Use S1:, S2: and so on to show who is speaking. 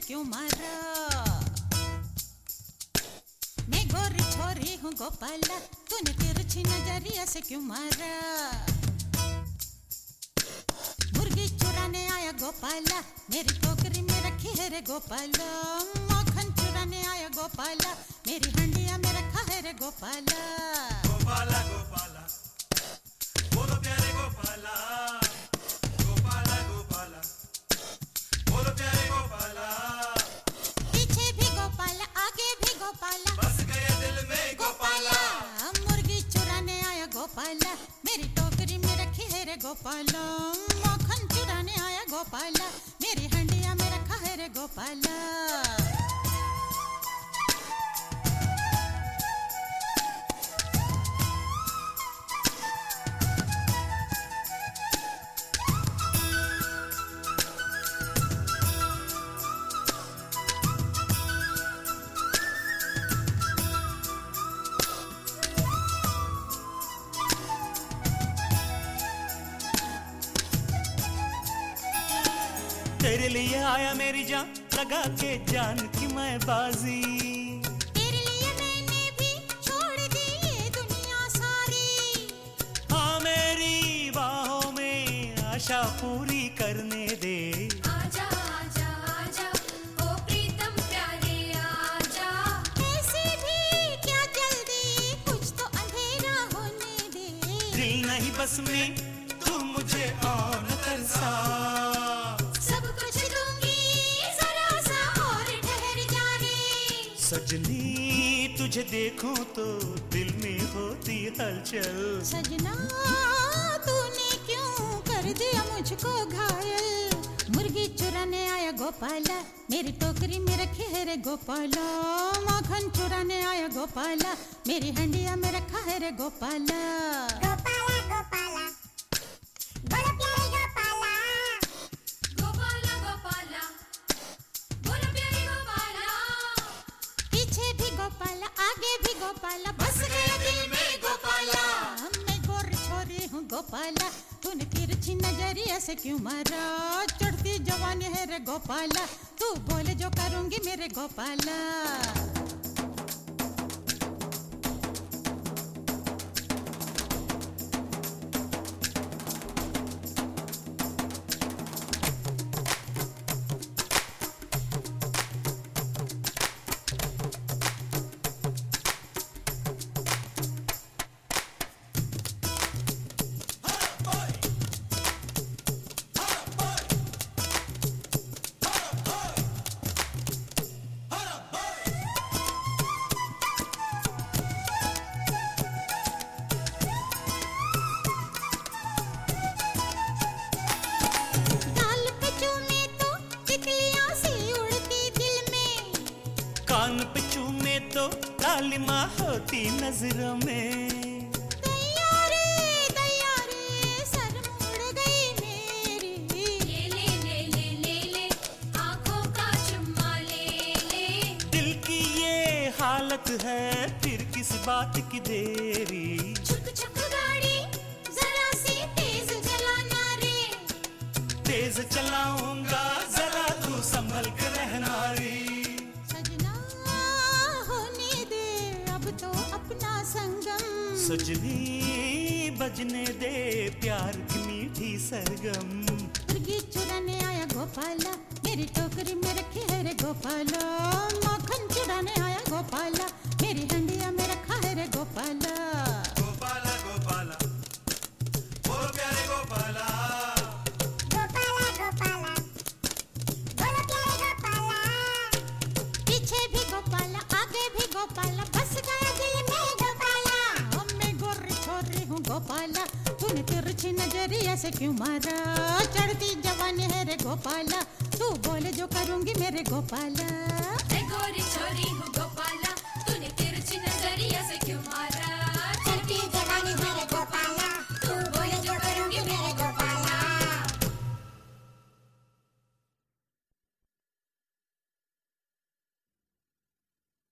S1: क्यों मारा? मैं गोरी छोरी हूँ गोपाला, तूने तिरछी नजरिया से क्यों मारा? मुर्गी चुराने आया गोपाला, मेरी टोकरी में रखी है रे गोपाला। मक्खन चुराने आया गोपाला, मेरी हंडिया में रखा है रे गोपाला।
S2: गोपाला गोपाला बोलो प्यारे गोपाला, गोपाला गोपाला बोलो प्यारे गोपाला।
S1: पीछे भी गोपाला, आगे भी गोपाला,
S2: बस गए दिल में गोपाला।
S1: मुर्गी चुराने आया गोपाला, मेरी टोकरी में रखी है रे गोपाला। मक्खन चुराने आया गोपाला, मेरी हंडिया में रखा है रे गोपाला।
S3: तेरे लिए आया मेरी जान, लगा के जान की मैं बाजी।
S1: तेरे लिए मैंने भी छोड़ दी ये दुनिया सारी।
S3: हाँ मेरी बाहों में आशा पूरी करने दे।
S4: आजा आजा आजा ओ प्रीतम प्यारे आजा।
S1: ऐसे भी क्या जल्दी, कुछ तो अंधेरा होने दे।
S3: दिल नहीं बस में तू मुझे और तरसा। सजनी तुझे देखूं तो दिल में होती हलचल।
S1: सजना तूने क्यों कर दिया मुझको घायल? मुर्गी चुराने आया गोपाला, मेरी टोकरी में रखी है रे गोपाला। मक्खन चुराने आया गोपाला, मेरी हंडिया में रखा है रे गोपाला।
S4: गोपाला गोपाला बोलो प्यारे गोपाला, गोपाला गोपाला बोलो प्यारे गोपाला।
S1: पीछे भी गोपाला, आगे भी गोपाला, बस गया दिल में गोपाला। मैं गोरी छोरी हूँ गोपाला, तूने तिरछी नजरिया से क्यों मारा? चढ़ती जवानी है रे गोपाला, तू बोले जो करूंगी मेरे गोपाला।
S3: कान पे चूमे तो लालिमा होती नजरों में।
S1: तैयारी सर मुड़ गई मेरी।
S4: ले ले ले ले ले ले आँखों का चुम्मा ले ले।
S3: दिल की ये हालत है फिर किस बात की देरी।
S4: छुक छुक गाड़ी जरा सी तेज चलाना रे।
S3: तेज चलाऊंगा जरा तू संभल कर रहना रे। सजनी बजने दे प्यार की मीठी सरगम।
S1: मुर्गी चुराने आया गोपाला, मेरी टोकरी में रखी है रे गोपाला। मक्खन चुराने आया गोपाला, मेरी हंडिया में रखा है रे गोपाला।
S2: गोपाला गोपाला बोलो प्यारे गोपाला,
S4: गोपाला गोपाला बोलो प्यारे गोपाला।
S1: पीछे भी गोपाला, आगे भी गोपाला, बस गया दिल में गोपाला। मैं गोरी छोरी हूँ गोपाला, तूने तिरछी नजरिया से क्यों मारा? चढ़ती जवानी है रे गोपाला, तू बोले जो करूंगी मेरे गोपाला।
S4: मैं गोरी छोरी हूँ